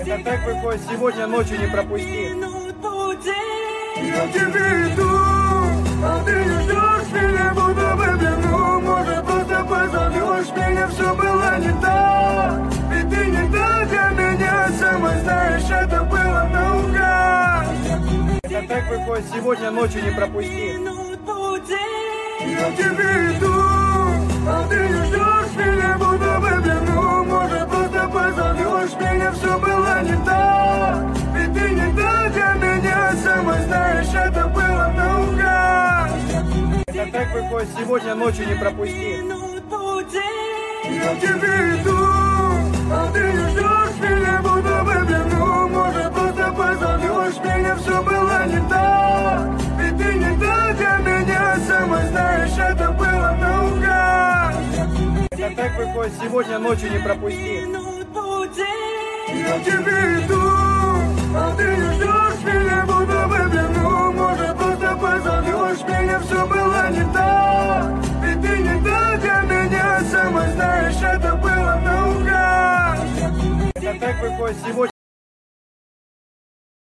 Это так выходит, сегодня ночью не пропусти. Я к тебе иду, а ты не ждешь меня, будто бы пьяну. Может, просто позовешь меня, все было не так. Ведь ты не та для меня, сама знаешь, это было наугад. Это так выходит, сегодня ночью не пропусти. Я к тебе иду, а ты не ждешь меня, будто бы пьяну. Может, просто позовешь меня, все было не так. Ведь ты не та для меня, сама знаешь, это было наугад. Это так выходит, сегодня ночью не пропусти. Я к тебе иду, а ты не ждешь меня, будто бы пьяну. Может, просто позовешь меня, все было не так. Ведь ты не та для меня, сама знаешь, это было наугад. Это так выходит, сегодня ночью не пропусти. Я к тебе иду, а ты не ждешь меня, будто бы пьяну. Может, просто позовешь меня, все было не так. Ведь ты не та для меня, сама знаешь, это было наугад. Это так выходит, сегодня